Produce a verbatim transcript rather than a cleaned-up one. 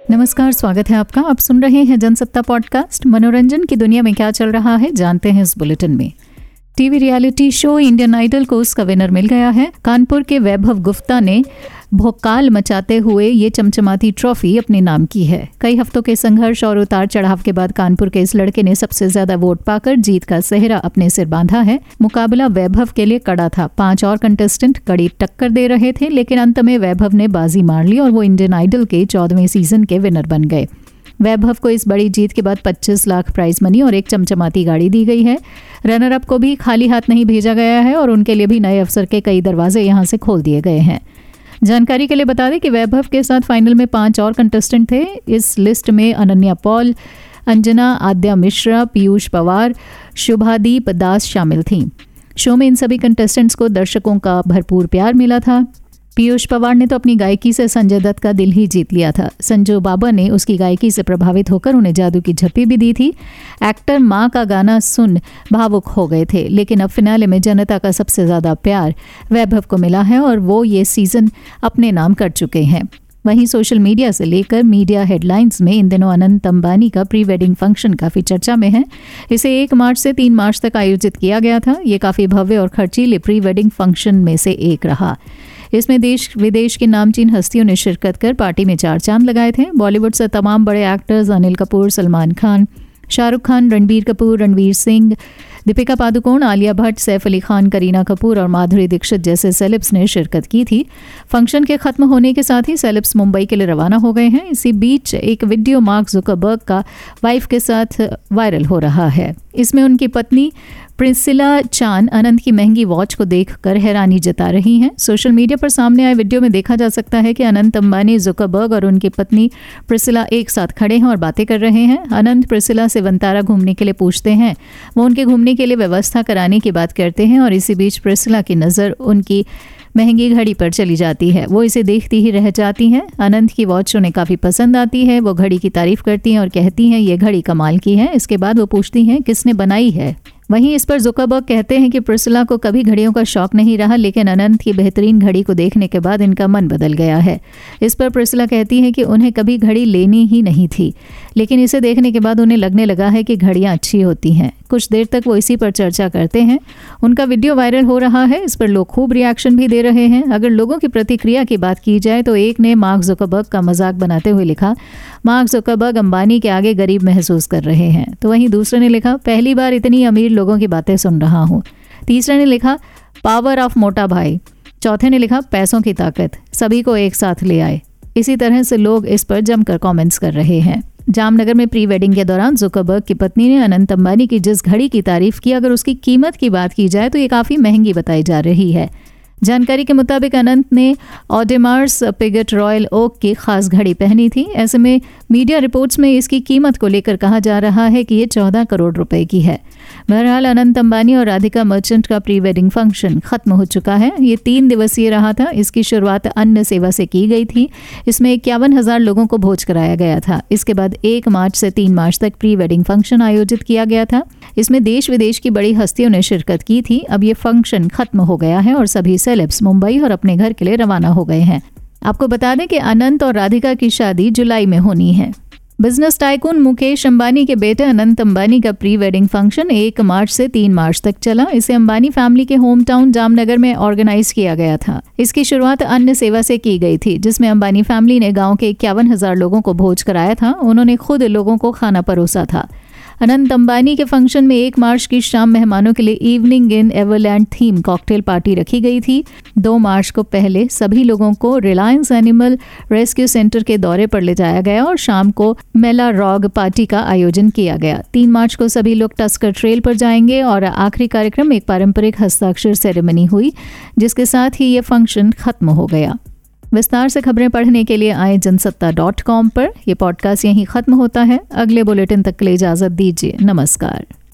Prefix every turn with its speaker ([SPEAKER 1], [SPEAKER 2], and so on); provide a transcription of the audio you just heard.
[SPEAKER 1] नमस्कार, स्वागत है आपका। आप सुन रहे हैं जनसत्ता पॉडकास्ट। मनोरंजन की दुनिया में क्या चल रहा है जानते हैं इस बुलेटिन में। TV reality show Indian Idol को उसका विनर मिल गया है। कानपुर के वैभव गुप्ता ने भोकाल मचाते हुए ये चमचमाती ट्रॉफी अपने नाम की है। कई हफ्तों के संघर्ष और उतार चढ़ाव के बाद कानपुर के इस लड़के ने सबसे ज्यादा वोट पाकर जीत का सेहरा अपने सिर बांधा है। मुकाबला वैभव के लिए कड़ा था। पांच और कंटेस्टेंट कड़ी टक्कर दे रहे थे, लेकिन अंत में वैभव ने बाजी मार ली और वो इंडियन आइडल के चौदहवें सीजन के विनर बन गए। वैभव को इस बड़ी जीत के बाद पच्चीस लाख प्राइज मनी और एक चमचमाती गाड़ी दी गई है। रनर अप को भी खाली हाथ नहीं भेजा गया है और उनके लिए भी नए अवसर के कई दरवाजे यहां से खोल दिए गए हैं। जानकारी के लिए बता दें कि वैभव के साथ फाइनल में पांच और कंटेस्टेंट थे। इस लिस्ट में अनन्या पॉल, अंजना, आद्या मिश्रा, पीयूष पवार, शुभादीप दास शामिल थीं। शो में इन सभी कंटेस्टेंट्स को दर्शकों का भरपूर प्यार मिला था। पीयूष पवार ने तो अपनी गायकी से संजय दत्त का दिल ही जीत लिया था। संजू बाबा ने उसकी गायकी से प्रभावित होकर उन्हें जादू की झप्पी भी दी थी। एक्टर माँ का गाना सुन भावुक हो गए थे, लेकिन अब फिनाले में जनता का सबसे ज्यादा प्यार वैभव को मिला है और वो ये सीजन अपने नाम कर चुके हैं। वहीं सोशल मीडिया से लेकर मीडिया हेडलाइंस में इन दिनों अनंत अंबानी का प्री वेडिंग फंक्शन काफ़ी चर्चा में है। इसे एक मार्च से तीन मार्च तक आयोजित किया गया था। ये काफ़ी भव्य और खर्चीले प्री वेडिंग फंक्शन में से एक रहा। इसमें देश विदेश की नामचीन हस्तियों ने शिरकत कर पार्टी में चार चांद लगाए थे। बॉलीवुड से तमाम बड़े एक्टर्स अनिल कपूर, सलमान खान, शाहरुख खान, रणबीर कपूर, रणवीर सिंह, दीपिका पादुकोण, आलिया भट्ट, सैफ अली खान, करीना कपूर और माधुरी दीक्षित जैसे सेलेब्स ने शिरकत की थी। फंक्शन के खत्म होने के साथ ही सेलेब्स मुंबई के लिए रवाना हो गए हैं। इसी बीच एक वीडियो मार्क जुकरबर्ग का वाइफ के साथ वायरल हो रहा है। इसमें उनकी पत्नी प्रिसिला चान अनंत की महंगी वॉच को देखकर हैरानी जता रही हैं। सोशल मीडिया पर सामने आए वीडियो में देखा जा सकता है कि अनंत अंबानी, जुकरबर्ग और उनकी पत्नी प्रिसिला एक साथ खड़े हैं और बातें कर रहे हैं। अनंत प्रिसिला से वंतारा घूमने के लिए पूछते हैं। वो उनके घूमने के लिए व्यवस्था कराने की बात करते हैं और इसी बीच प्रिसिला की नज़र उनकी महंगी घड़ी पर चली जाती है। वो इसे देखती ही रह जाती हैं। अनंत की वॉच उन्हें काफ़ी पसंद आती है। वो घड़ी की तारीफ करती हैं और कहती हैं ये घड़ी कमाल की है। इसके बाद वो पूछती हैं किसने बनाई है। वहीं इस पर जुकरबर्ग कहते हैं कि प्रिसिला को कभी घड़ियों का शौक नहीं रहा, लेकिन अनंत की बेहतरीन घड़ी को देखने के बाद इनका मन बदल गया है। इस पर प्रिसिला कहती है कि उन्हें कभी घड़ी लेनी ही नहीं थी, लेकिन इसे देखने के बाद उन्हें लगने लगा है कि घड़ियां अच्छी होती हैं। कुछ देर तक वो इसी पर चर्चा करते हैं। उनका वीडियो वायरल हो रहा है। इस पर लोग खूब रिएक्शन भी दे रहे हैं। अगर लोगों की प्रतिक्रिया की बात की जाए तो एक ने मार्क जुकरबर्ग का मजाक बनाते हुए लिखा, मार्क जुकरबर्ग अंबानी के आगे गरीब महसूस कर रहे हैं। तो वहीं दूसरे ने लिखा, पहली बार इतनी अमीर लोगों की बातें सुन रहा हूँ। तीसरे ने लिखा, पावर ऑफ मोटा भाई। चौथे ने लिखा, पैसों की ताकत, सभी को एक साथ ले आए। इसी तरह से लोग इस पर जमकर कमेंट्स कर रहे हैं। जामनगर में प्री वेडिंग के दौरान जुकरबर्ग की पत्नी ने अनंत अंबानी की जिस घड़ी की तारीफ की, अगर उसकी कीमत की बात की जाए तो ये काफ़ी महंगी बताई जा रही है। जानकारी के मुताबिक अनंत ने ऑडेमार्स पिगट रॉयल ओक की खास घड़ी पहनी थी। ऐसे में मीडिया रिपोर्ट्स में इसकी कीमत को लेकर कहा जा रहा है कि ये चौदह करोड़ रुपए की है। बहरहाल अनंत अंबानी और राधिका मर्चेंट का प्री वेडिंग फंक्शन खत्म हो चुका है। ये तीन दिवसीय रहा था। इसकी शुरुआत अन्न सेवा से की गई थी। इसमें इक्यावन हजार लोगों को भोज कराया गया था। इसके बाद एक मार्च से तीन मार्च तक प्री वेडिंग फंक्शन आयोजित किया गया था। इसमें देश विदेश की बड़ी हस्तियों ने शिरकत की थी। अब ये फंक्शन खत्म हो गया है और सभी सेलेब्स मुंबई और अपने घर के लिए रवाना हो गए हैं। आपको बता दें कि अनंत और राधिका की शादी जुलाई में होनी है। बिजनेस टाइकून मुकेश अंबानी के बेटे अनंत अंबानी का प्री वेडिंग फंक्शन एक मार्च से तीन मार्च तक चला। इसे अंबानी फैमिली के होम टाउन जामनगर में ऑर्गेनाइज किया गया था। इसकी शुरुआत अन्न सेवा से की गई थी, जिसमें अंबानी फैमिली ने गांव के इक्यावन हजार लोगों को भोज कराया था। उन्होंने खुद लोगों को खाना परोसा था। अनंत अंबानी के फंक्शन में एक मार्च की शाम मेहमानों के लिए evening in Everland theme cocktail party रखी गई थी। दो मार्च को पहले सभी लोगों को रिलायंस एनिमल रेस्क्यू सेंटर के दौरे पर ले जाया गया और शाम को मेला रॉग पार्टी का आयोजन किया गया। तीन मार्च को सभी लोग टस्कर ट्रेल पर जाएंगे और आखिरी कार्यक्रम एक पारंपरिक हस्ताक्षर सेरेमनी हुई, जिसके साथ ही ये फंक्शन खत्म हो गया। विस्तार से खबरें पढ़ने के लिए आए जनसत्ता डॉट कॉम पर। यह पॉडकास्ट यहीं खत्म होता है। अगले बुलेटिन तक के लिए इजाजत दीजिए। नमस्कार।